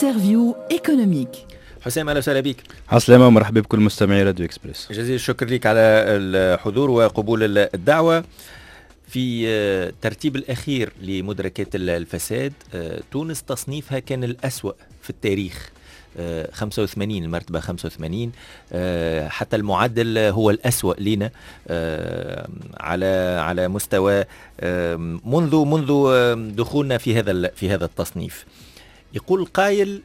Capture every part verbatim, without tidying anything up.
انترفيو ايكونوميك. حسام اهلا وسهلا بك. عسلامة ومرحبا بكل مستمعي راديو اكسبريس. جزيل الشكر لك على الحضور وقبول الدعوة. في ترتيب الأخير لمدركات الفساد، تونس تصنيفها كان الأسوأ في التاريخ، خمسة وثمانين، المرتبة خمسة وثمانين، حتى المعدل هو الأسوأ لنا على على مستوى منذ منذ دخولنا في هذا في هذا التصنيف. يقول القائل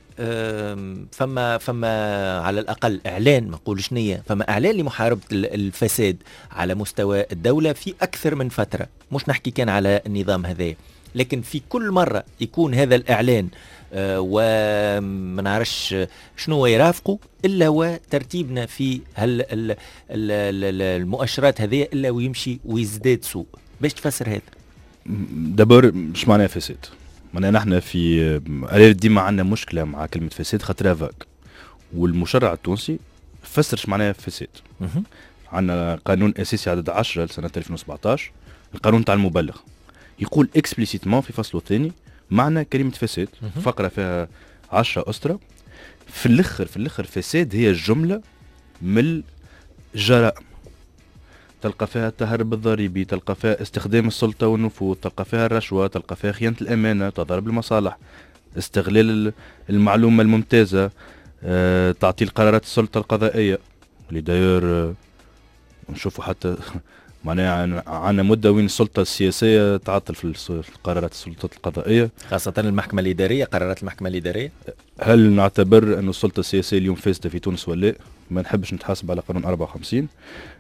فما فما على الأقل إعلان، ما نقولش نية، فما إعلان لمحاربة الفساد على مستوى الدولة في أكثر من فترة، مش نحكي كان على النظام هذا، لكن في كل مرة يكون هذا الإعلان آه وما نعرفش شنو يرافقه إلا وترتيبنا في هل ال ال المؤشرات هذه إلا ويمشي ويزداد سوء. باش تفسر هذا؟ دابور مش معناها فساد، معناها نحن في ديما عندنا مشكلة مع كلمة فساد خاطرها فاك، والمشرع التونسي فسرش معناها فساد. عندنا قانون أساسي عدد عشرة لسنة ألفين وسبعطاش، القانون تاع المبلغ، يقول اكسبليسيتمون في فصله الثاني معنى كلمة فساد، فقرة فيها عشرة أسطرة. في الأخر في الأخر فساد هي الجملة من الجرائم، تلقى فيها التهرب الضريبي، تلقى فيها استخدام السلطة والنفوذ، تلقى فيها الرشوة، تلقى فيها خيانة الأمانة، تضارب المصالح، استغلال المعلومة الممتازة، أه، تعطيل قرارات السلطة القضائية اللي داير أه، نشوفوا حتى معناها عنا مدة وين السلطة السياسية تعطل في قرارات السلطة القضائية، خاصة المحكمة الإدارية، قرارات المحكمة الإدارية. هل نعتبر أن السلطة السياسية اليوم فاسدة في تونس ولا؟ ما نحبش نتحاسب على قانون أربعة وخمسين.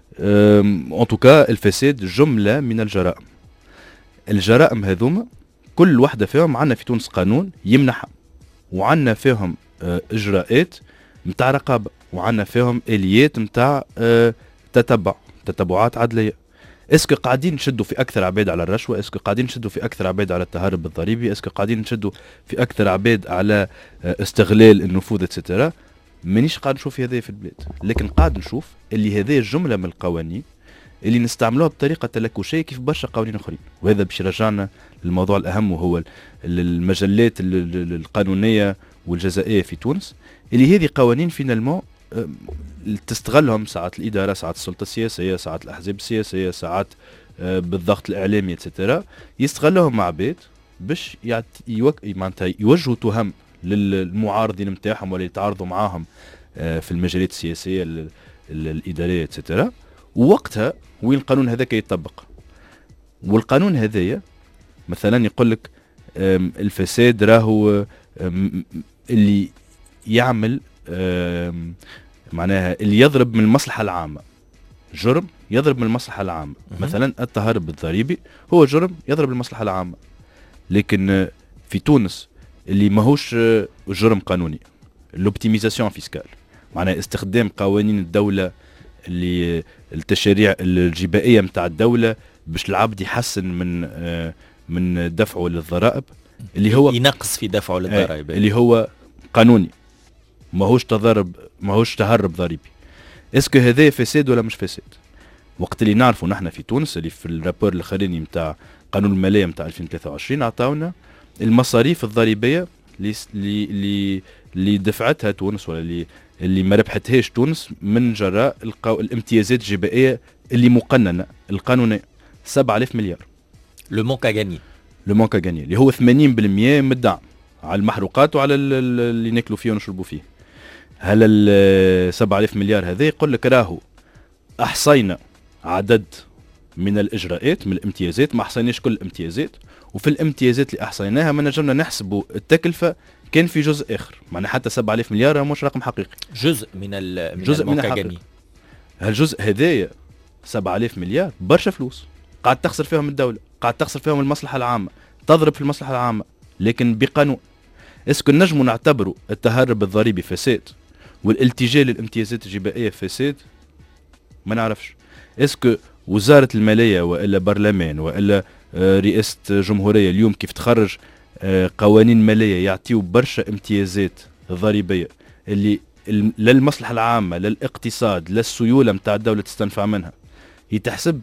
ان توكا الفساد جملة من الجرائم. الجرائم هذوما كل واحدة فيهم عنا في تونس قانون يمنحها، وعنا فيهم إجراءات متاع رقابة، وعنا فيهم آليات متاع تتبع تتبعات عدلية. اسكو قاعدين نشدوا في أكثر عباد على الرشوة؟ اسكو قاعدين نشدوا في أكثر عباد على التهرب الضريبي؟ اسكو قاعدين نشدوا في أكثر عباد على استغلال النفوذ اتسترا؟ مانيش قاعد نشوف هذا في البلاد، لكن قاعد نشوف اللي هذه الجملة من القوانين اللي نستعملوها بطريقة تلكشية كيف برشا قوانين أخرين. وهذا باش يرجعنا للموضوع الأهم، وهو المجلات القانونية والجزائية في تونس، اللي هذه قوانين فينالمون تستغلهم ساعات الإدارة، ساعات السلطة السياسية، ساعات الأحزاب السياسية، ساعات بالضغط الإعلامي اتسترا، يستغلهم مع عباد باش معناتها يوجهوا تهم للمعارضين متاعهم ولا يتعارضوا معاهم في المجالات السياسية الإدارية اتسترا. ووقتها وين القانون هذاك يطبق؟ والقانون هذايا مثلا يقول لك الفساد راهو اللي يعمل معناها اللي يضرب من المصلحة العامة، جرم يضرب من المصلحة العامة. مثلا التهرب الضريبي هو جرم يضرب المصلحة العامة، لكن في تونس اللي ماهوش جرم قانوني، لوبتيميزاسيون فيسكال، معناها استخدام قوانين الدولة اللي التشريع الجبائية متاع الدولة باش العبد يحسن من من دفعه للضرائب، اللي هو ينقص في دفعه للضرائب، اللي هو قانوني، ماهوش تضارب، ماهوش تهرب ضريبي. اسكو هذا فساد ولا مش فساد؟ وقت اللي نعرفوا نحن في تونس اللي في الرابور الاخراني متاع قانون المالية متاع ألفين وثلاثة وعشرين عطاونا المصاريف الضريبية اللي اللي اللي دفعتها تونس ولا اللي اللي ما ربحتهاش تونس من جراء القو... الامتيازات الجبائية اللي مقننة القانونية، سبعة آلاف مليار. لو مونك غاني لو مونك غاني اللي هو ثمانين بالمئة من الدعم على المحروقات وعلى اللي ناكلوا فيه ونشربوا فيه. هل ال سبعة آلاف مليار هذا يقول لك راهو احصينا عدد من الاجراءات من الامتيازات، ما احصيناش كل الامتيازات، وفي الامتيازات اللي احصيناها ما نجمنا نحسبوا التكلفة كان في جزء اخر، معناها حتى سبعة آلاف مليار مش رقم حقيقي، جزء من ال من جزء من الحقيقي. هالجزء هذايا سبعة آلاف مليار برشا فلوس قاعد تخسر فيهم الدولة، قاعد تخسر فيهم المصلحة العامة، تضرب في المصلحة العامة، لكن بقانون. اسكو نجموا نعتبروا التهرب الضريبي فساد والالتجاء للامتيازات الجبائية فساد؟ ما نعرفش. اسكو وزارة المالية وإلا برلمان وإلا رئاسة جمهورية اليوم كيف تخرج قوانين مالية يعطيوا برشا امتيازات ضريبية اللي للمصلحة العامة، للاقتصاد، للسيولة متاع الدولة تستنفع منها، يتحسب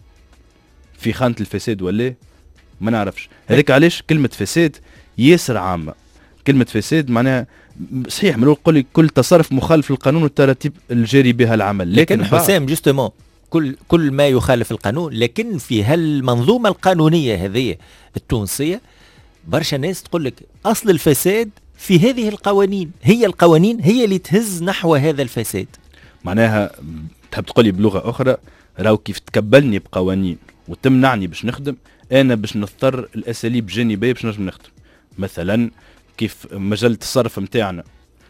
في خانة الفساد ولا ما نعرفش. هذيك علاش كلمة فساد ياسر عامة. كلمة فساد معناها صحيح من نقول لك كل تصرف مخالف للقانون والتراتيب الجاري بها العمل، لكن, لكن حسام جوستومون كل كل ما يخالف القانون، لكن في هالمنظومه القانونيه هذه التونسيه برشا ناس تقول لك اصل الفساد في هذه القوانين، هي القوانين هي اللي تهز نحو هذا الفساد. معناها تحب تقولي بلغه اخرى راهو كيف تكبلني بقوانين وتمنعني باش نخدم، انا باش نضطر الاساليب جانبيه باش نجم نخدم. مثلا كيف مجال التصرف نتاعنا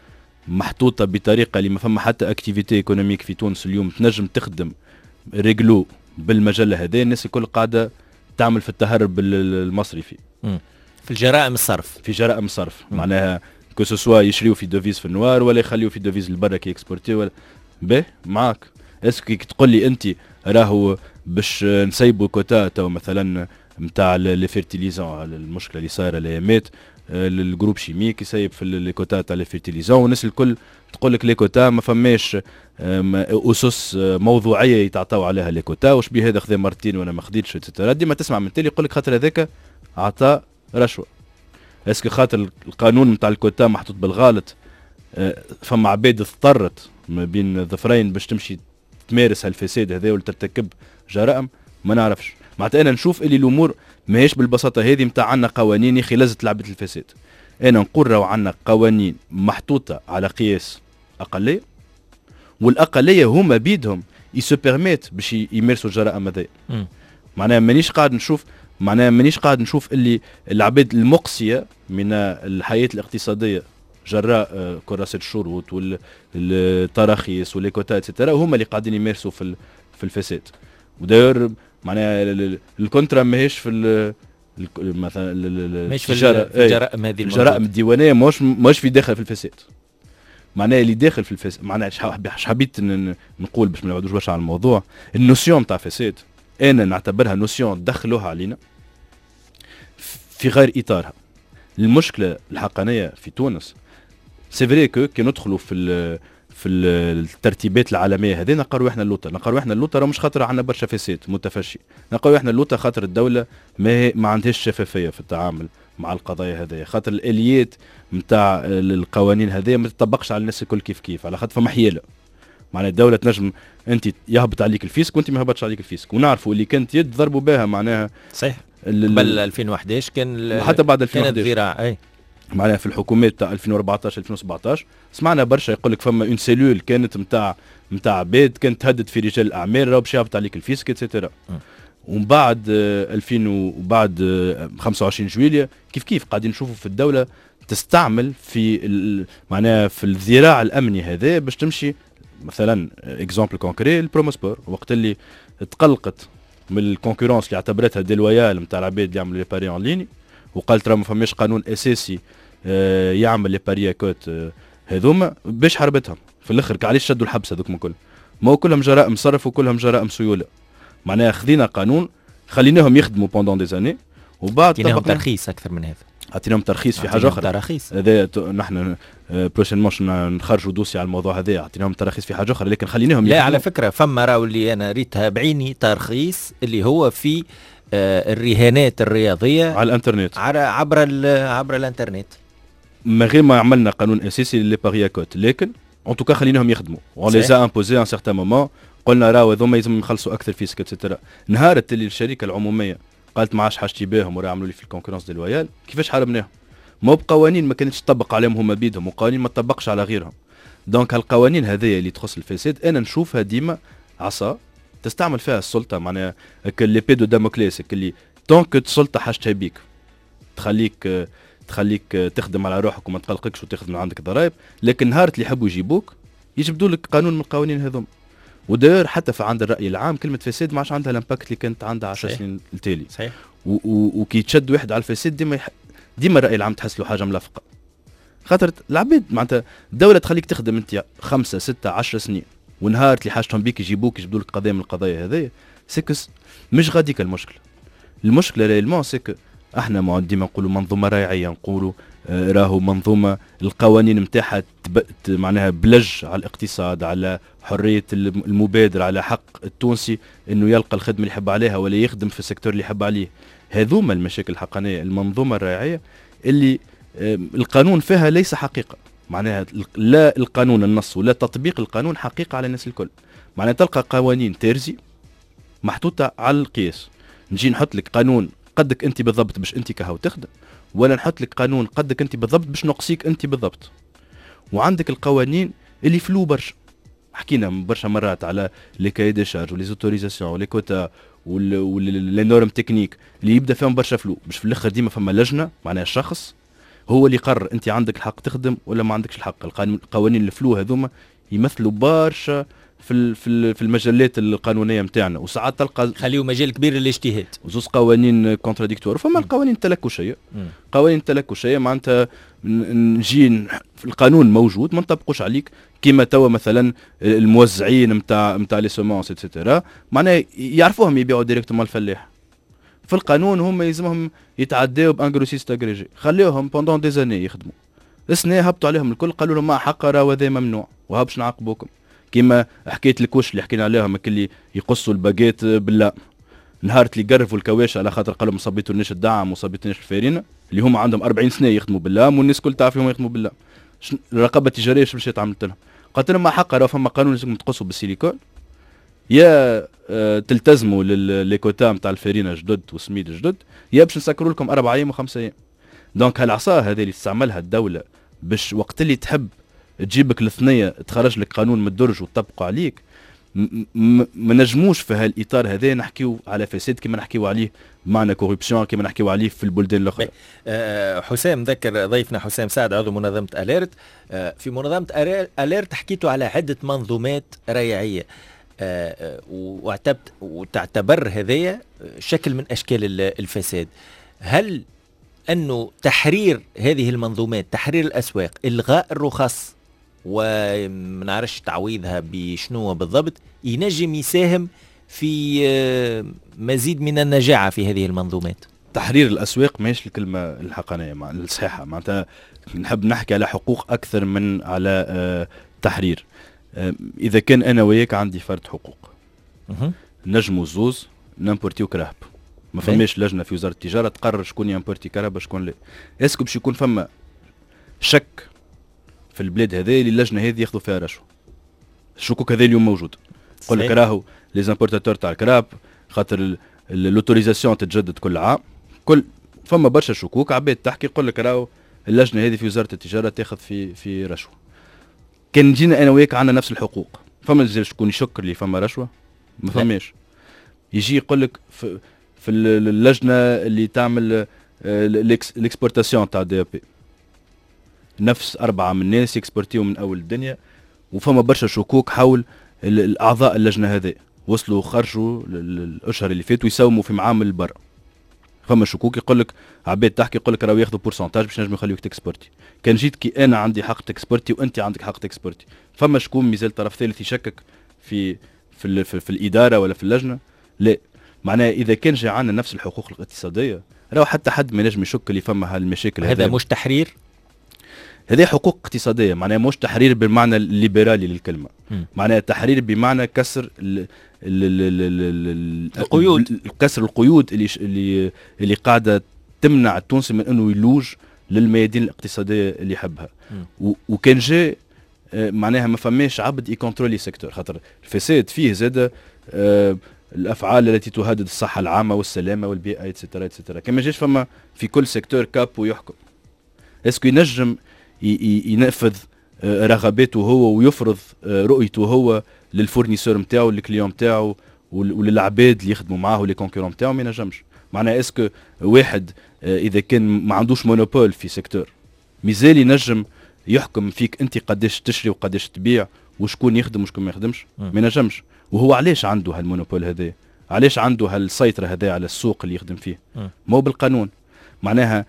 محطوطه بطريقه اللي ما فما حتى اكتيفيتي ايكونوميك في تونس اليوم تنجم تخدم ريجلو بالمجله هذا، الناس الكل قاعده تعمل في التهرب المصرفي في الجرائم الصرف في جرائم الصرف. معناها كو سوا يشريو في دوفيز في النوار ولا يخليو في دوفيز لبرا كي اكسبورتي ولا به معاك. اسكو تقول لي انت راهو باش نسيبوا كوتا تو مثلا نتاع لي فيرتيليزون، المشكله اللي صايره الايامات الجروب شيميك يسيب في لي كوتا تاع لي فيرتيليزون، والناس الكل تقول لك لي كوتا ما فماش اسس موضوعيه يتعطاو عليها لي كوتا، واش بيه هذا خذا مرتين وانا ما خذيتش اتسيتيرا. ديما تسمع من تالي يقول لك خاطر هذاك عطى رشوه. اسكو خاطر القانون نتاع الكوتا محطوط بالغلط فما عباد اضطرت ما بين ظفرين باش تمشي تمارس هالفساد هذا ولا ترتكب جرائم؟ ما نعرفش. معناتها انا نشوف اللي الامور ماهيش بالبساطه هذه نتاع عندنا قوانين يخي لازم لعبه الفساد. انا نقول راهو عندنا قوانين محطوطه على قياس اقليه، والاقليه هما بيدهم يسو بيرميت باش يمارسوا الجرائم هذيا. معناها مانيش قاعد نشوف معناها مانيش قاعد نشوف اللي العباد المقصيه من الحياه الاقتصاديه جراء كراسة الشروط والتراخيص والكوتا اتسيتيرا هما اللي قاعدين يمارسوا في في الفساد. وداير معناها الكونترا ماهيش في مثلا مش في الجرائم هذه الجرائم الديوانيه مش مش في داخل في الفساد. معناها اللي داخل في الفساد معناها اش حبيت نقول باش ما نعودوش برشا على الموضوع. النوسيون تاع فساد انا نعتبرها نوسيون دخلوها علينا في غير اطارها. المشكله الحقانيه في تونس سي فري كو كي ندخلوا في في الترتيبات العالميه هذه نقروا احنا اللوطه نقروا احنا اللوطه مش خاطر عندنا برشا فساد متفشي، نقروا احنا اللوطه خاطر الدوله ما ما عندهاش شفافيه في التعامل مع القضايا هذه، خاطر الاليات نتاع القوانين هذه ما تطبقش على الناس الكل كيف كيف، على خاطر فما حيله. معناها الدوله تنجم انت يهبط عليك الفيسك وانت ما هبطش عليك الفيسك، ونعرفوا اللي كانت يد ضربوا بها معناها صحيح قبل ألفين وأحد عشر كان حتى بعد ألفين وأحد عشر كانت ذراع اي معناها في الحكومات تاع ألفين وأربعطاش ألفين وسبعطاش سمعنا برشا يقول لك فما اون سيلول كانت نتاع نتاع عباد كانت تهدد في رجال الاعمال راه باش يهبط عليك الفيسك اتسيتيرا. ومن بعد ألفين وبعد خمسة وعشرين جويلية كيف كيف قاعدين نشوفوا في الدوله تستعمل في معناها في الذراع الامني هذا باش تمشي. مثلا اكزامبل كونكري البروموسبور وقت اللي تقلقت من الكونكورونس اللي اعتبرتها ديلويال نتاع العباد اللي يعملوا لي باري اون ليني وقالت راه ما فماش قانون اساسي آه يعمل لي باري كوت آه هذوما باش حربتهم في الاخر علاش شدوا الحبس هذوك كل ما هو كلهم جرائم صرف وكلهم جرائم سيوله. معناها خذينا قانون خليناهم يخدموا بوندون دي زاني وبعد عطيناهم ترخيص اكثر من هذا، عطيناهم ترخيص في حاجه اخرى تراخيص هذا نحن بروشينمون نخرجوا دوسي على الموضوع هذا عطيناهم ترخيص في حاجه اخرى لكن خليناهم لا على فكره فما راهو اللي انا ريتها بعيني ترخيص اللي هو في آه الرهانات الرياضيه على الانترنت عبر عبر الانترنت من غير ما عملنا قانون اساسي للي باري كوت لكن ان توكا خليناهم يخدموا اون لي زا امبوزي ان سيغتان مومون قلنا راهو هذوما لازم يخلصوا اكثر فيسك اتسيتيرا. نهارت اللي الشركه العموميه قالت ما عادش حاجتي بهم وراه يعملوا لي في الكونكورونس ديلويال كيفاش حاربناهم؟ ما بقوانين ما كانتش تطبق عليهم هما بيدهم وقوانين ما تطبقش على غيرهم. دونك هالقوانين هذه اللي تخص الفساد انا نشوفها ديما عصا تستعمل فيها السلطه معناها لي بيدو داموكليس اللي طونك السلطه حاجتها بيك تخليك تخليك تخدم على روحك وما تقلقكش وتاخذ من عندك ضرائب، لكن نهار اللي يحبوا يجيبوك يجبدوا لك قانون من القوانين هذوما. وداير حتى في عند الراي العام كلمه فساد ما عادش عندها الامباكت اللي كانت عندها عشر سنين التالي. صحيح. وكي تشد واحد على الفساد ديما يح... ديما الراي العام تحس له حاجه ملفقه، خاطر العباد معناتها الدوله تخليك تخدم انت خمسة ستة عشر سنين ونهار اللي حاجتهم بيك يجيبوك يجبدوا لك قضيه من القضايا هذيا سكس مش غاديك المشكله. المشكله ريالمون سك احنا ما ديما نقولوا منظومه رايعيه نقولوا آه راهو منظومه القوانين نتاعها معناها بلج على الاقتصاد على حريه المبادره على حق التونسي انه يلقى الخدمه اللي يحب عليها ولا يخدم في السيكتور اللي يحب عليه. هذوما المشاكل الحقانيه المنظومه الرايعيه اللي آه القانون فيها ليس حقيقه معناها لا القانون النص ولا تطبيق القانون حقيقة على الناس الكل. معناها تلقى قوانين ترزي محطوطة على القياس، نجي نحط لك قانون قدك انت بالضبط باش انت كهو تخدم، ولا نحط لك قانون قدك انت بالضبط باش نقصيك انت بالضبط. وعندك القوانين اللي فلو برشا، حكينا برشا مرات على لي كاي دي شارج ولي زوتوريزاسيون ولي كوتا ولي نورم تكنيك اللي يبدا فيهم برشا فلو، باش في الاخر ديما فما لجنه معناها شخص هو اللي يقرر انت عندك الحق تخدم ولا ما عندكش الحق. القوانين الفلو هذوما يمثلوا برشا في في المجالات القانونيه نتاعنا، وساعات تلقى خليو مجال كبير للاجتهاد وزوز قوانين كونتراديكتور. فما القوانين التلكشيه، قوانين التلكشيه معناتها نجي في القانون موجود ما نطبقوش عليك، كيما توا مثلا الموزعين نتاع نتاع لي سومونس ايتترا معناها يعرفوهم يبيعوا ديريكتومون الفلاح. في القانون هم يلزمهم يتعداو بان غروسيست اغريجي، خليوهم بوندون دي زاني يخدموا، السنه هبطوا عليهم الكل قالوا لهم ما حق راه هذا ممنوع وهابش نعاقبوكم. كيما حكيت الكوش اللي حكينا عليهم اللي يقصوا الباجيت بالله، نهار اللي قرفوا الكواش على خاطر قالوا ما صبيتونيش الدعم وصبيتونيش الفارينه اللي هم عندهم أربعين سنه يخدموا بالله والناس الكل تعرف فيهم يخدموا بالله. الرقابه التجاريه شو مشيت عملت لهم؟ قلت لهم ما حق راه فما قانون لازم تقصوا بالسيليكون، يا اه تلتزموا للكوتا نتاع الفارينه جدد وسميد جدد، يا باش نسكروا لكم اربع ايام وخمسة ايام. دونك هالعصا هذه اللي تستعملها الدوله باش وقت اللي تحب تجيبك الثنيه تخرج لك قانون من الدرج وتطبقوا عليك، ما نجموش في هالاطار هذا نحكيو على فساد كما نحكيو عليه معنى كوربسيون كما نحكيو عليه في البلدان الاخرى. أه حسام ذكر ضيفنا حسام سعد عضو منظمه اليرت. أه في منظمه اليرت حكيتوا على عده منظومات ريعيه، أه وتعتبر هذايا شكل من اشكال الفساد. هل انه تحرير هذه المنظومات، تحرير الاسواق، الغاء الرخص ومنعرفش تعويضها بشنو بالضبط، ينجم يساهم في مزيد من النجاعة في هذه المنظومات؟ تحرير الأسواق ماهيش الكلمة الحقانية مع الصحيحة، معناتها نحب نحكي على حقوق أكثر من على تحرير. إذا كان أنا وياك عندي فرد حقوق نجمو زوز نمبورتيو كرهب، ما فماش لجنة في وزارة التجارة تقرر شكون يمبورتي كرهب شكون لا. اسكو باش يكون فما شك في البلاد هذه اللي اللجنه هذه ياخذوا فيها رشوه؟ الشكوك هذا اليوم موجود. يقول لك راهو لي زامبورتاتور تاع الكراب خاطر لوتوريزاسيون تتجدد كل عام، كل فما برشا شكوك عباد تحكي يقول لك راهو اللجنه هذه في وزاره التجاره تاخذ في في رشوه. كان جينا انا وياك عندنا نفس الحقوق، فما شكون يشكر لي فما رشوه؟ ما فماش. يجي يقول لك في, في اللجنه اللي تعمل الاكسبورتاسيون تاع دي بي نفس أربعة من الناس يكسبورتيو من أول الدنيا، وفما برشا شكوك حول الأعضاء اللجنة هذه، وصلوا خرجوا الأشهر اللي فاتوا يساوموا في معامل برا. فما شكوك يقول لك عباد تحكي يقول لك راهو ياخذوا بورسنتاج باش نجموا يخليوك تكسبورتي. كان جيت كي أنا عندي حق تكسبورتي وأنت عندك حق تكسبورتي، فما شكون مازال طرف ثالث يشكك في في, في, في الإدارة ولا في اللجنة؟ لا. معناها إذا كان جا عندنا نفس الحقوق الاقتصادية راهو حتى حد ما ينجم يشك اللي فما هالمشاكل. هذا مش تحرير؟ هذه حقوق اقتصاديه، معناها مش تحرير بالمعنى الليبرالي للكلمه، معناها تحرير بمعنى كسر ال ال ال القيود، كسر القيود اللي اللي اللي قاعده تمنع التونسي من انه يلوج للميادين الاقتصاديه اللي يحبها. وكان جاء معناها ما فماش عبد يكونترولي سيكتور، خاطر الفساد فيه زاد الافعال التي تهدد الصحه العامه والسلامه والبيئه ايتترا ايتترا، كما جاش فما في كل سيكتور كاب ويحكم. اسكو ينجم ينفذ رغباته هو ويفرض رؤيته هو للفورنيسور نتاعو للكليون نتاعو وللعباد اللي يخدموا معاه ولي كونكورون نتاعو؟ ما ينجمش. معناها اسكو واحد اذا كان ما عندوش مونوبول في سيكتور مازال ينجم يحكم فيك انت قداش تشري وقداش تبيع وشكون يخدم وشكون ما يخدمش؟ ما ينجمش. وهو علاش عنده هالمونوبول هذا؟ علاش عنده هالسيطره هذا على السوق اللي يخدم فيه؟ مو بالقانون. معناها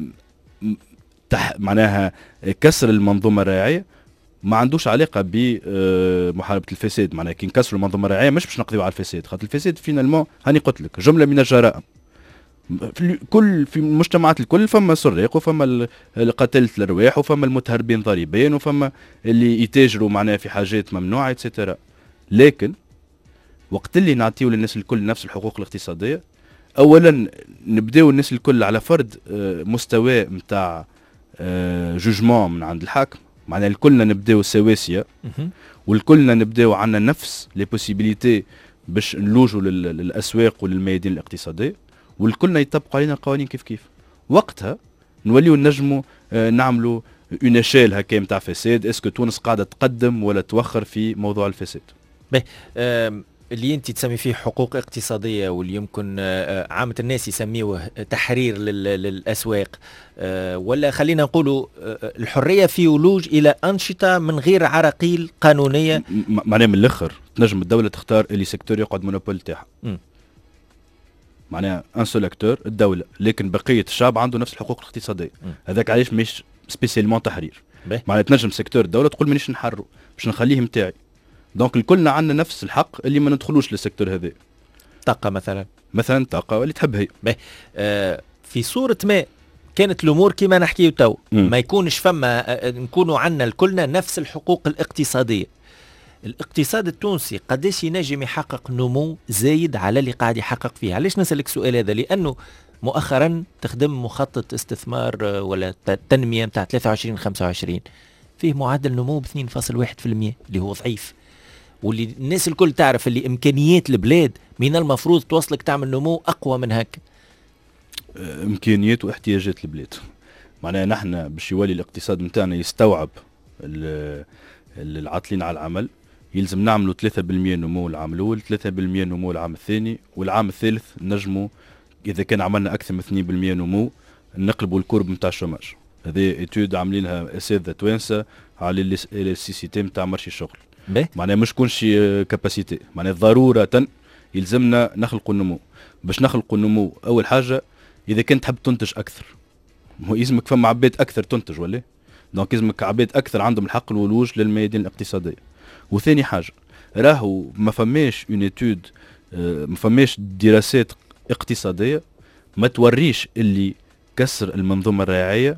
تح معناها كسر المنظومه الريعيه ما عندوش علاقه بمحاربه الفساد. معناها كي نكسروا المنظومه الريعيه مش باش نقضيو على الفساد، خاطر الفساد فينالمون هاني قلت لك جمله من الجرائم في كل في المجتمعات الكل، فما سراق وفما قتلة الارواح وفما المتهربين ضريبيا وفما اللي يتاجروا معناها في حاجات ممنوعه ايتترا. لكن وقت اللي نعطيو للناس الكل نفس الحقوق الاقتصاديه، اولا نبداو الناس الكل على فرض مستوى نتاع جوجمون من عند الحاكم، معناها الكلنا نبداو سواسيه والكلنا نبداو عندنا نفس لي بوسيبيليتي باش نلوجوا للاسواق وللميادين الاقتصاديه، والكلنا يطبقوا علينا القوانين كيف كيف. وقتها نوليو نجموا آه نعملوا اون اشيل هكا نتاع فساد. اسكو تونس قاعده تقدم ولا توخر في موضوع الفساد؟ باهي آه اللي انت تسمي فيه حقوق اقتصاديه واللي يمكن آه عامه الناس يسميوه تحرير للاسواق، آه ولا خلينا نقولوا آه الحريه في ولوج الى انشطه من غير عراقيل قانونيه. معناها من الاخر تنجم الدوله تختار اللي سيكتور يقعد مونوبول تاعها، معناها ان سول اكتور الدوله، لكن بقيه الشعب عنده نفس الحقوق الاقتصاديه. هذاك علاش مش سبيسيالمون تحرير. معناها تنجم سيكتور الدوله تقول مانيش نحرره باش نخليه متاعي. دونك الكلنا عندنا نفس الحق اللي ما ندخلوش للسيكتور هذا. طاقه مثلا مثلا طاقه اللي تحب هي. آه في صوره ما كانت الامور كما نحكيو تو، ما يكونش فما آه نكونوا عندنا الكلنا نفس الحقوق الاقتصاديه. الاقتصاد التونسي قداش ينجم يحقق نمو زايد على اللي قاعد يحقق فيه؟ علاش نسألك السؤال هذا؟ لأنه مؤخرا تخدم مخطط استثمار ولا تنمية متاع ثلاثة وعشرين خمسة وعشرين فيه معدل نمو ب اثنين فاصلة واحد بالمئة اللي هو ضعيف، واللي الناس الكل تعرف اللي إمكانيات البلاد من المفروض توصلك تعمل نمو أقوى من هكا. إمكانيات واحتياجات البلاد، معناها نحن باش يولي الاقتصاد متاعنا يستوعب العاطلين على العمل يلزم نعملوا ثلاثة بالمئة نمو العام الأول، ثلاثة بالمئة نمو العام الثاني، والعام الثالث نجموا إذا كان عملنا أكثر من اثنين بالمئة نمو نقلبوا الكورب نتاع الشوماج. هذه إتيود عاملينها أساتذة توانسة على السيسيتي نتاع مرشي الشغل. معناها مش كونش كاباسيتي، معناها ضرورة يلزمنا نخلقوا النمو. باش نخلقوا النمو أول حاجة إذا كنت تحب تنتج أكثر، هو يلزمك فما عباد أكثر تنتج ولا؟ دونك يلزمك عباد أكثر عندهم الحق الولوج للميادين الاقتصادية. وثاني حاجة راهو ما فماش اون اتود، ما فماش دراسات اقتصادية ما توريش اللي كسر المنظومة الريعية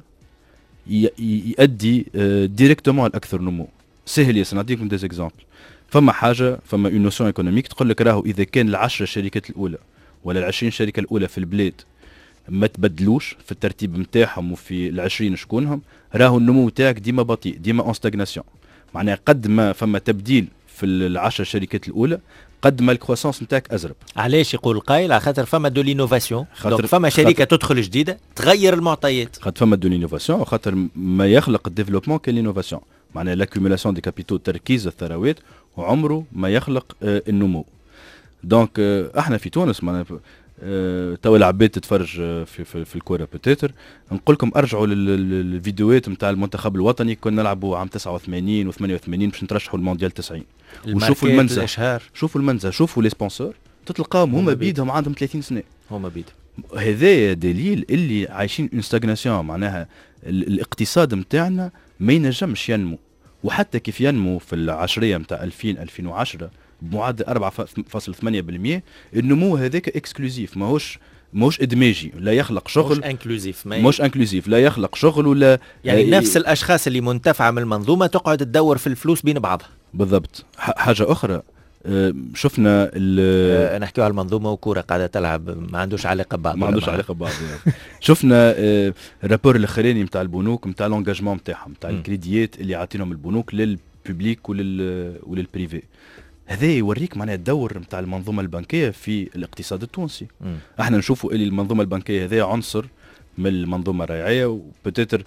يؤدي ديريكتومون الأكثر نمو. سهل ياسر نعطيكم ديز اكزامبل. فما حاجة فما اون نوسيون ايكونوميك تقول لك راهو إذا كان العشرة شركات الأولى ولا العشرين شركة الأولى في البلاد ما تبدلوش في الترتيب متاعهم وفي العشرين شكونهم، راهو النمو تاعك ديما بطيء، ديما اون ستاغناسيون. معناها قد ما فما تبديل في العشر شركات الاولى قد ما الكرواسونس نتاعك ازرب. علاش يقول القائل؟ على خاطر فما دو لينوفاسيون، دونك فما شركه تدخل جديده تغير المعطيات. خاطر فما دو لينوفاسيون وخاطر ما يخلق الديفلوبمون كان لينوفاسيون، معناها لاكيوميلاسيون دي كابيتو، تركيز الثروات، وعمره ما يخلق آه النمو. دونك آه احنا في تونس معناها أه تو العباد تتفرج في في, في الكوره بوتيتر، نقول لكم ارجعوا للفيديوهات نتاع المنتخب الوطني كنا نلعبوا عام تسعة وثمانين وثمانية وثمانين باش نترشحوا المونديال تسعين، وشوفوا المنزه الاشهار، شوفوا المنزه، شوفوا لي سبونسور تتلقاهم هما بيدهم عندهم ثلاثين سنه، هما بيدهم. هذا دليل اللي عايشين اون ستاغناسيون، معناها الاقتصاد نتاعنا ما ينجمش ينمو. وحتى كيف ينمو في العشريه نتاع ألفين ألفين وعشرة بمعدل أربعة فاصلة ثمانية بالمئة، النمو هذاك اكسكلوزيف، ماهوش ماهوش ادماجي، لا يخلق شغل، مش انكلوزيف، مش انكلوزيف، لا يخلق شغل ولا يعني آه نفس الاشخاص اللي منتفعه من المنظومه تقعد تدور في الفلوس بين بعضها. بالضبط. حاجه اخرى آه شفنا آه نحكيو على المنظومه وكوره قاعده تلعب ما عندوش علاقه ببعض، ما عندوش علاقه ببعض. شفنا آه الرابور الاخراني نتاع البنوك نتاع لونجاجمون نتاعهم نتاع الكريديات اللي عاطينهم البنوك للببليك ولل وللبريفي. هذا يوريك معناها الدور نتاع المنظومه البنكيه في الاقتصاد التونسي. م. احنا نشوفوا اللي المنظومه البنكيه هذا عنصر من المنظومه الريعيه، وبتاتر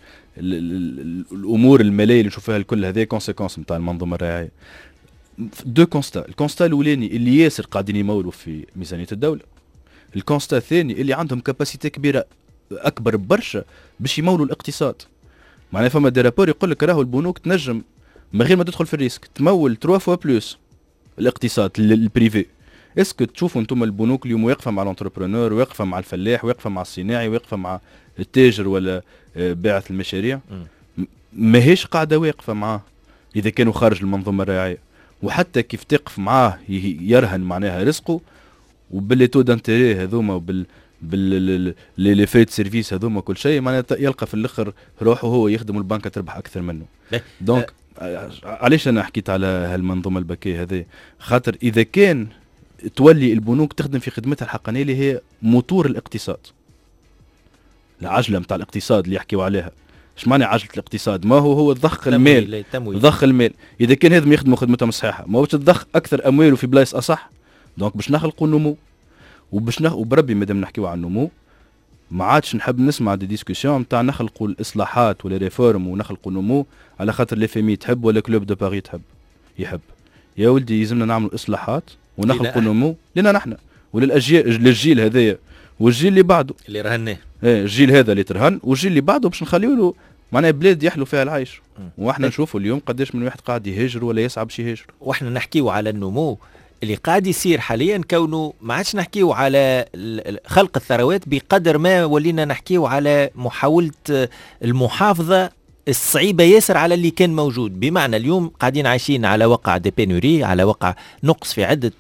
الامور الماليه اللي نشوفها الكل هذا كونسيكونس نتاع المنظومه الريعيه. دو كونستا، الكونستا الاولاني اللي ياسر قاعدين يمولوا في ميزانيه الدوله، الكونستا الثاني اللي عندهم كاباسيتي كبيره اكبر برشا باش يمولوا الاقتصاد. معناها فما دي رابور يقول لك راهو البنوك تنجم من غير ما تدخل في الريسك تمول ثلاثة فوا بلوس الاقتصاد البريفي. اسكو تشوفوا انتم البنوك اليوم واقفه مع الانتربرونور، واقفه مع الفلاح، واقفه مع الصناعي، واقفه مع التاجر ولا باعث المشاريع؟ ماهيش قاعده واقفه معاه اذا كانوا خارج المنظومه الريعيه. وحتى كيف تقف معاه يرهن معناها رزقه، وباللي تو دانتيري هذوما وبال بال لي فيت سيرفيس هذوما كل شيء معناها يلقى في الاخر روحه هو يخدم البنكه تربح اكثر منه. دونك علاش انا حكيت على هالمنظومه البنكيه هذه؟ خاطر اذا كان تولي البنوك تخدم في خدمتها الحقانيه اللي هي موتور الاقتصاد، العجله نتاع الاقتصاد اللي يحكيوا عليها، اش معنى عجله الاقتصاد؟ ما هو هو ضخ المال، ضخ المال. اذا كان هذم يخدموا خدمتهم صحيحه ما باش تضخ اكثر امواله في بلايص اصح. دونك باش نخلقوا النمو وباش نخ... وبربي مادام نحكيو عن النمو ما عادش نحب نسمع دي ديسكوسيون نتاع نخلقوا الاصلاحات ولا ريفورم ونخلقوا النمو على خاطر لي فيمي تحب ولا كلوب دو باري تحب يحب. يا ولدي يلزمنا نعملوا اصلاحات ونخلقوا النمو لنا نحن وللاجيال، للجيل هذايا والجيل اللي بعده اللي رهناه. ايه الجيل هذا اللي ترهن والجيل اللي بعده باش نخليو له معناها بلاد يحلو فيها العيش. واحنا نشوفوا اليوم قداش من واحد قاعد يهاجر ولا يسعى باش يهاجر. واحنا نحكيو على النمو اللي قاعد يصير حاليا، كونه ما عادش نحكيو على خلق الثروات بقدر ما ولينا نحكيو على محاولة المحافظة الصعيبة ياسر على اللي كان موجود. بمعنى اليوم قاعدين عايشين على وقع دي بينوري، على وقع نقص في عدة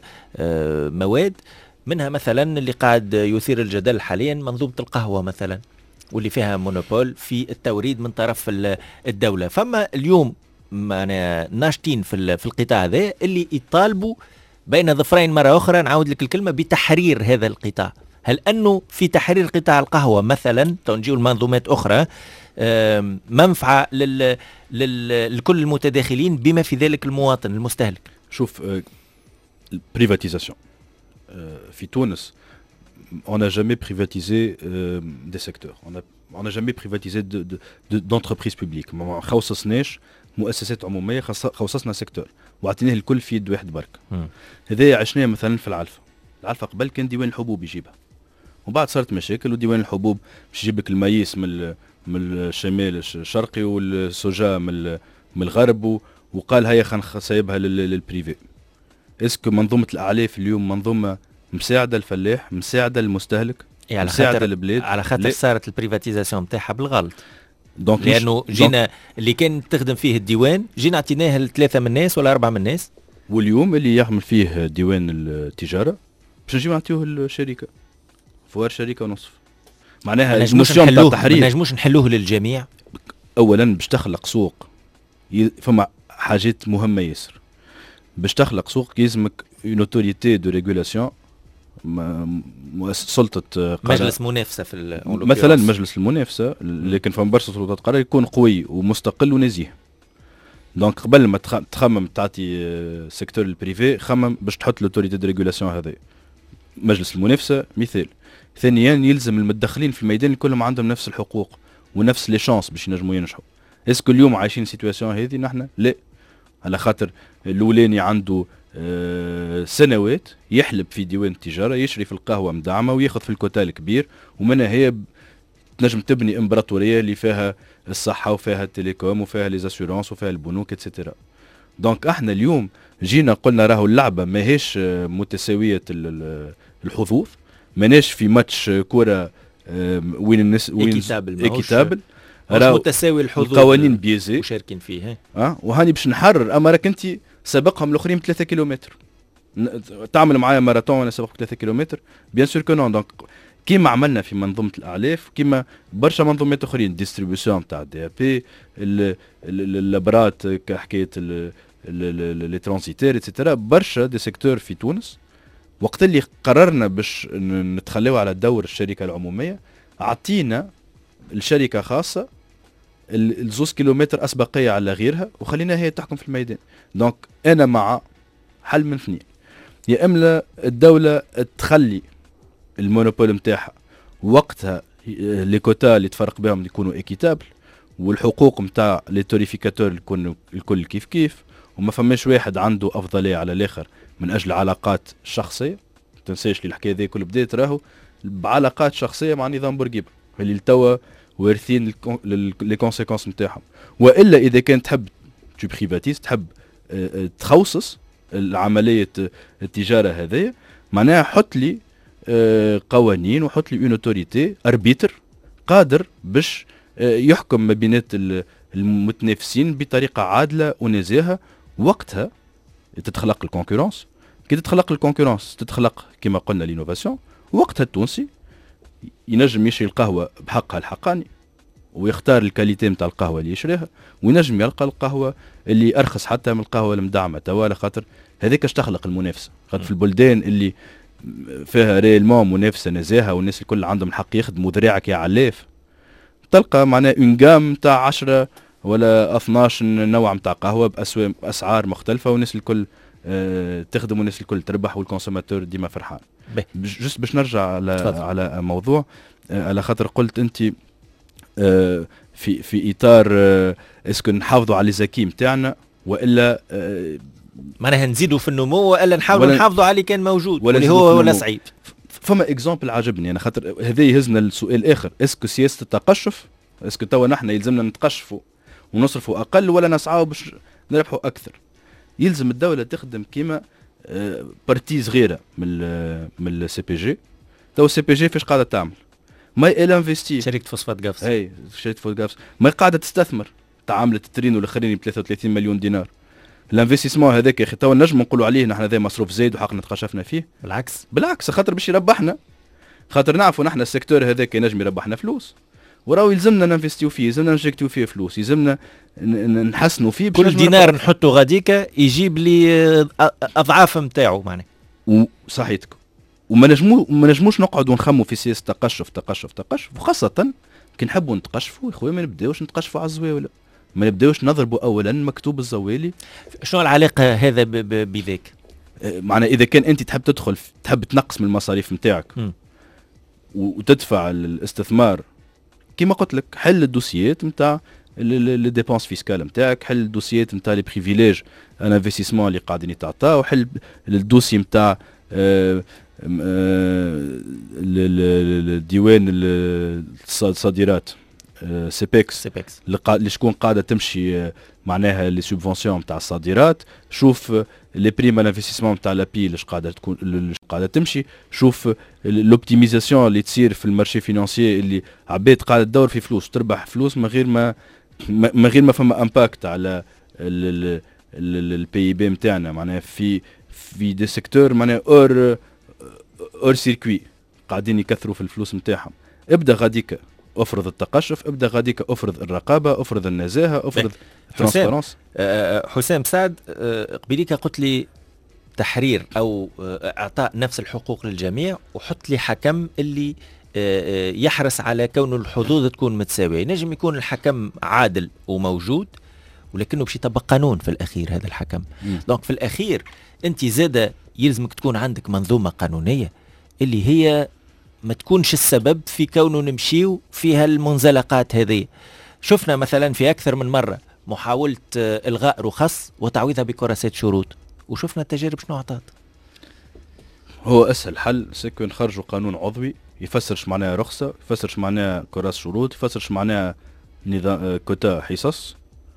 مواد، منها مثلا اللي قاعد يثير الجدل حاليا منظومة القهوة مثلا، واللي فيها مونوبول في التوريد من طرف الدولة. فما اليوم معنا ناشطين في في القطاع هذا اللي يطالبوا بين ظفرين مرة أخرى، نعاود لك الكلمة، بتحرير هذا القطاع. هل أنه في تحرير قطاع القهوة مثلا تنجيو المنظومات أخرى منفعة لل... لل... لكل المتداخلين بما في ذلك المواطن المستهلك؟ شوف البريفاتيزاسيون في تونس on n'a jamais privatisé euh, des secteurs, on a on n'a jamais privatisé de, de, de, d'entreprises publiques. ما خصصناش مؤسسات عموميه، خصصنا سيكتور واعطيناه الكل في يد واحد برك. هذا عشناه مثلا في العلفه. العلفه قبل كان ديوان الحبوب يجيبها، وبعد صارت مشاكل وديوان الحبوب باش يجيب لك المايس من من الشمال الشرقي والسوجا من من الغرب، وقال هيا خلينا نسيبها للبريفي. اسكو منظومه الاعلاف اليوم منظومه مساعده الفلاح، مساعده المستهلك، يعني مساعده البلاد؟ على خاطر صارت البريفاتيزاسيون نتاعها بالغلط. دونك لانه جينا اللي كان تخدم فيه الديوان جينا عطيناه لثلاثه من الناس ولا اربعه من الناس، واليوم اللي يعمل فيه ديوان التجاره باش نجيو نعطيوه الشركه فوار شركه ونصف. معناها المشكل تاع التحرير ما نجموش نحلوه للجميع. اولا باش تخلق سوق ي... فما حاجات مهمه ياسر. باش تخلق سوق يلزمك اون اوتوريتي دو ريغولاسيون، سلطة مجلس منافسة في مثلا مجلس المنافسة، لكن فما برشا سلطات قرار يكون قوي ومستقل ونزيه. دونك قبل ما تخمم تعطي سيكتور البريفي خمم باش تحط لوتوريتي دو ريغولاسيون. هذا مجلس المنافسة مثال. ثانيا يلزم المتدخلين في الميدان كلهم عندهم نفس الحقوق ونفس لي شانس باش ينجموا ينجحوا. اسكو اليوم عايشين سيتواسيون هذه نحن؟ لا، على خاطر الاولاني عنده أه سنوات يحلب في ديوان التجارة، يشري في القهوة مدعمة وياخذ في الكوتا الكبير، ومنها هي تنجم تبني امبراطورية اللي فيها الصحة وفيها التليكوم وفيها ليزاسيورانس وفيها البنوك اتسيتيرا. دونك احنا اليوم جينا قلنا راهو اللعبة ماهيش متساوية الحظوظ، ماناش في ماتش كرة وين الناس وين اكيتابل راهو متساوي الحظوظ، القوانين بيزي مشاركين فيه. اه وهاني باش نحرر. اما راك انت سبقهم الاخرين بثلاثة كيلومتر، تعمل معايا ماراثون وانا سبقك ثلاثة كيلومتر؟ بيان سور كو نون. دونك كيما عملنا في منظومه الاعلاف، كيما برشا منظومات اخرين، ديستريبيوسيون تاع دي بي، اللابرات كحكايه لي ترانزيتير اتسيتيرا، برشا دي سيكتور في تونس. وقت اللي قررنا باش نتخليو على دور الشركه العموميه، عطينا الشركه خاصه الزوز كيلومتر اسبقيه على غيرها وخلينا هي تحكم في الميدان. دونك انا مع حل من اثنين، يا اما الدوله تخلي المونوبول نتاعها وقتها لي كوتا اللي تفرق بهم يكونوا ايكيتابل، والحقوق نتاع لي توريفيكاتور يكونوا الكل كيف كيف، وما فماش واحد عنده افضليه على الاخر من اجل علاقات شخصيه. تنساش لي الحكايه ذي كل بدات راهو بعلاقات شخصيه مع نظام بورقيبه اللي توا وارثين لي كونسيكونس نتاعهم. والا اذا كان تحب تو بريفاتيز، تحب تخصص العمليه التجاره هذيا، معناها حط لي قوانين وحط لي اون اوتوريتي اربيتر قادر باش يحكم ما بينات المتنافسين بطريقه عادله ونزاهه. وقتها تتخلق الكونكورونس. كي تتخلق الكونكورونس تتخلق كما قلنا لينوفاسيون. وقتها التونسي ينجم يشري القهوه بحقها الحقاني ويختار الكاليتي نتاع القهوه اللي يشريها، وينجم يلقى القهوه اللي ارخص حتى من القهوه المدعمه توا، خاطر هذيك اش تخلق المنافسه. خاطر في البلدان اللي فيها ريالمون منافسه نزاهه والناس الكل عندهم الحق يخدموا ذراعك يا علاف، تلقى معناها اون جام تاع عشرة ولا اثناش نوع نتاع قهوه باسواق اسعار مختلفه، والناس الكل أه تخدم والناس الكل تربح والكونسوماتور ديما فرحان. جست باش نرجع على تفضل. على موضوع أه على خاطر قلت انت أه في في اطار أه اسكو نحافظوا على الزكي نتاعنا ولا أه معناها نزيدوا في النمو ولا نحاولوا نحافظوا على اللي كان موجود واللي هو ولا صعيب. فما اكزامبل عجبني انا خاطر هذا يهزنا لسؤال اخر، اسكو سياسه التقشف اسكو توا نحن يلزمنا نتقشفوا ونصرفوا اقل ولا نسعوا باش نربحوا اكثر؟ يلزم الدوله تخدم كيما بارتي صغيره من من السي بي جي. تو السي بي جي فاش قاعده تعمل؟ ما ال انفستي شركه فوسفات قفص، اي شركه فوسفات قفص ما قاعده تستثمر، تعاملت الترين والاخرين ب ثلاثة وثلاثين مليون دينار. الانفستيسمون هذاك يا اخي تو نجم نقولوا عليه نحن هذا مصروف زايد وحقنا تقشفنا فيه؟ بالعكس بالعكس، خاطر باش يربحنا، خاطر نعرفوا نحن السيكتور هذاك ينجم يربحنا فلوس وراو يلزمنا ننفستيو فيه، يلزمنا نجيكتيو فيه فلوس، يلزمنا نحسنوا فيه. كل دينار نحطه غاديكا يجيب لي اضعاف نتاعو معناه. وصحيتك وما نجمو ما نجموش نقعدوا نخموا في سياسه تقشف تقشف تقشف، وخاصه كي نحبوا نتقشفوا يا خويا ما نبداوش نتقشفوا على الزواوله، ما نبداوش نضربوا اولا مكتوب الزوالي. شنو العلاقه هذا بذاك؟ معنى اذا كان انت تحب تدخل تحب تنقص من المصاريف نتاعك وتدفع الاستثمار كما قلت لك، حل الدوسيات نتاع لي ديبونس فيسكال نتاعك، حل الدوسيات نتاع لي بريفيليج ان انفستيسمون اللي قاعدين يتعطاو، وحل الدوسي نتاع الديوان الصادرات سيبكس اللي شكون قاعده تمشي معناها لي سوبفونسيون نتاع الصادرات. شوف لي بريم انفستيسمون نتاع لابي اللي قاعده تكون اللي قاعده تمشي، شوف لوبتيميزاسيون اللي تصير في المارشي فينانسيي اللي عباد قاعده تدور في فلوس تربح فلوس من غير ما من غير ما فما امباكت على البي بي نتاعنا، معناها في في دي سيكتور معناها اور اور سيركوي قاعدين يكثروا في الفلوس نتاعهم. ابدا غاديك افرض التقشف، ابدا غاديك افرض الرقابه، افرض النزاهه، افرض الترانسبيرونس. حسام, حسام سعد قبيليك قلت لي تحرير او اعطاء نفس الحقوق للجميع، وحط لي حكم اللي يحرص على كون الحظوظ تكون متساويه. نجم يكون الحكم عادل وموجود ولكنه باش يطبق قانون في الاخير هذا الحكم. دونك في الاخير انت زاده يلزمك تكون عندك منظومه قانونيه اللي هي ما تكونش السبب في كونه نمشيو فيها المنزلقات هذه. شفنا مثلا في أكثر من مرة محاولة إلغاء رخص وتعويضها بكراسات شروط، وشفنا التجارب شنو عطات. هو أسهل حل سيكون نخرجوا قانون عضوي يفسرش معناها رخصة، يفسرش معناها كراس شروط، يفسرش معناها نظام كوتا حصص،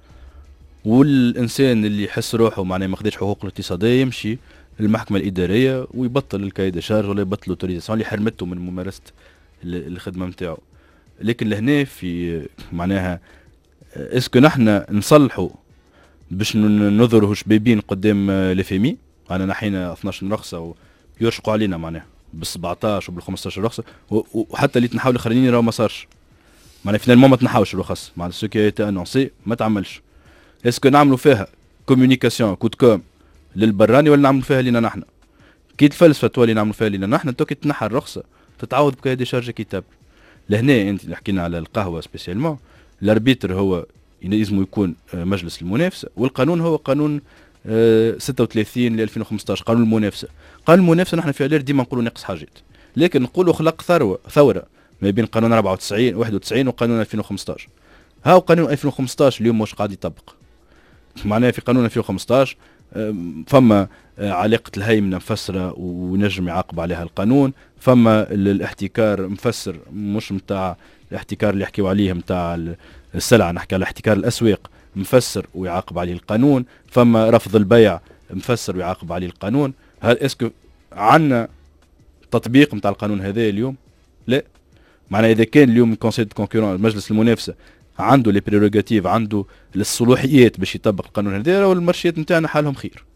والإنسان اللي يحس روحه معناها ما خداش حقوق الاقتصادية يمشي المحكمة الإدارية ويبطل الكايد شارج ولا يبطل الأوتوريزاسيون اللي حرمته من ممارسة الخدمة نتاعو. لكن لهنا في معناها اسكو نحن نصلحوا باش نظهروا شبابين قدام لفيمي، انا نحينا اثناش رخصة ويرشقوا علينا معناها بال سبعطاش وبال خمسطاش رخصة، وحتى اللي تنحاول الاخرين راهو ما صارش معناها فينالمون ما تنحاوش الرخص معناها سو كي ايتي انونسي ما تعملش. اسكو نعملوا فيها كومونيكاسيون كود كوم للبراني ولا نعملوا فيها لينا نحن؟ كي الفلسفه تولي نعملوا فيها لينا نحن، تو كي تنحى الرخصه تتعوض بكاية دي شارج كتاب. لهنا انت اللي حكينا على القهوه سبيسيالمون، الاربيتر هو لازم يكون مجلس المنافسه، والقانون هو قانون ستة وثلاثين ل ألفين وخمسطاش قانون المنافسه. قانون المنافسه نحن في عليه ديما نقولوا ناقص حاجات، لكن نقولوا خلق ثروه ثوره ما بين قانون أربعة وتسعين واحد وتسعين وقانون ألفين وخمسطاش. هاو قانون ألفين وخمسطاش اليوم مش قاعد يطبق، معناه في قانون ألفين وخمسطاش فما علاقة الهيمنة مفسرة ونجم يعاقب عليها القانون، فما الاحتكار مفسر مش متاع الاحتكار اللي يحكيوا عليه متاع السلعة، نحكي على احتكار الأسواق مفسر ويعاقب عليه القانون، فما رفض البيع مفسر ويعاقب عليه القانون. هل اسكو عنا تطبيق متاع القانون هذا اليوم؟ لا. معناه إذا كان اليوم كونسيل دو كونكورون مجلس المنافسة عنده لي بريروغاتيف، عنده الصلاحيات باش يطبق القانون هذا، والمارشيات نتاعنا حالهم خير.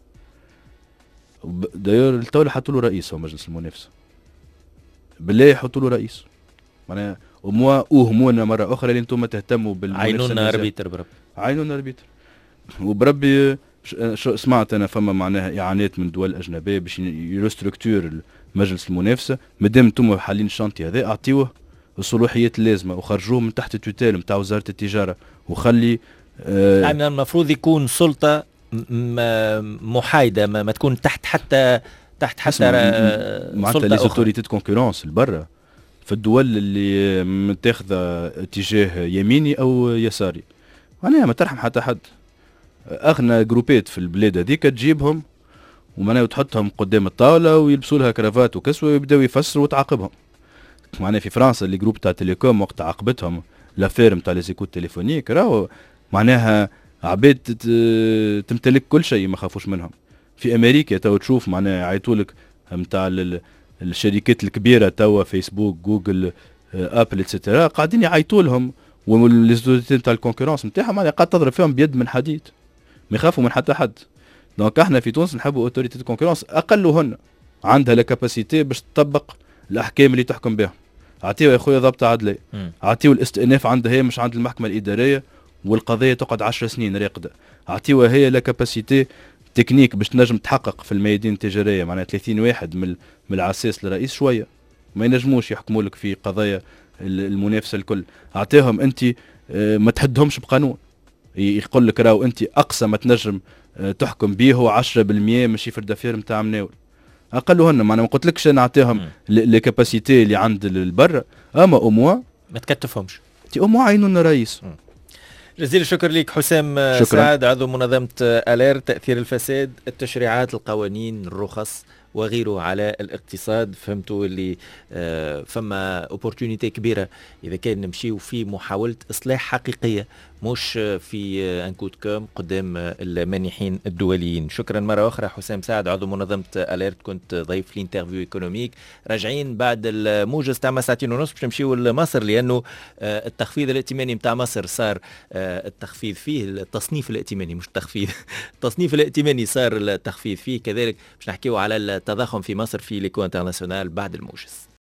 داير التولى حطوا له رئيس، هو مجلس المنافسه بالله يحطوا له رئيس معناها وموا اوهمونا مره اخرى اللي انتم تهتموا بالمنافسه. عينونا اربيتر بربي عينونا اربيتر وبربي شو سمعت انا فما معناها اعانات من دول اجنبيه باش يرستركتور مجلس المنافسه. مادام انتم حالين الشانتي هذا اعطيوه الصلاحيات اللازمه وخرجوه من تحت التوتال نتاع وزاره التجاره وخلي آه يعني المفروض يكون سلطه محايده ما, ما تكون تحت حتى تحت حتى معناتها لي زوتوريتي دو كونكورونس البرة في الدول اللي متاخذه اتجاه يميني او يساري معناها ما ترحم حتى حد. اغنى جروبات في البلاد هذيك تجيبهم ومعناها تحطهم قدام الطاوله ويلبسوا لها كرافات وكسوه ويبداو يفسروا وتعاقبهم. معناها في فرنسا اللي جروب تاع تيليكوم وقت عاقبتهم لافير نتاع لي زيكوت تليفونيك راهو معناها عباد تمتلك كل شيء ما خافوش منهم. في امريكا تو تشوف معناها يعيطولك نتاع الشركات الكبيره توا فيسبوك جوجل ابل اتسيتيرا قاعدين يعيطوا لهم وليزوتي نتاع الكونكورونس نتاعهم معناها قاعد تضرب فيهم بيد من حديد ما يخافوا من حتى حد. دونك احنا في تونس نحبوا اوتوريتي دو كونكورونس اقلهن عندها لا كاباسيتي باش تطبق الاحكام اللي تحكم بها. اعطيوا يا خويا ضبط عدلي، اعطيوا الاستئناف عندها هي مش عند المحكمه الاداريه والقضيه تقعد عشر سنين راقده. اعطيوا هي لا كاباسيتي تكنيك باش تنجم تحقق في الميادين التجاريه معناها ثلاثين واحد من من العساس للرئيس شويه ما ينجموش يحكموا لك في قضايا المنافسه الكل. اعطيهم انت ما تهدهمش بقانون يقول لك راهو انت اقصى ما تنجم تحكم به هو عشرة بالمئة من شيفر دافير نتاع مناول اقلهن. معناها ما قلت لكش نعطيهم لي كاباسيتي اللي عند البر اما او موا ما تكتفهمش تي او موا عينون الرئيس. جزيل الشكر لك حسام شكرا. سعد عضو منظمة ألير تأثير الفساد التشريعات القوانين الرخص وغيره على الاقتصاد. فهمتوا اللي آه فما opportunity كبيرة إذا كان نمشيو في محاولة إصلاح حقيقية مش في أنكوت كوم قدام المانحين الدوليين. شكرا مرة أخرى حسام سعد عضو منظمة أليرت كنت ضيف في انترفيو ايكونوميك. راجعين بعد الموجز تاع ساعتين ونص باش نمشيو لمصر لأنه آه التخفيض الائتماني نتاع مصر صار آه التخفيض فيه التصنيف الائتماني مش التخفيض التصنيف الائتماني صار التخفيض فيه كذلك باش نحكيو على التضخم في مصر في ليكو انترناسيونال بعد الموجز.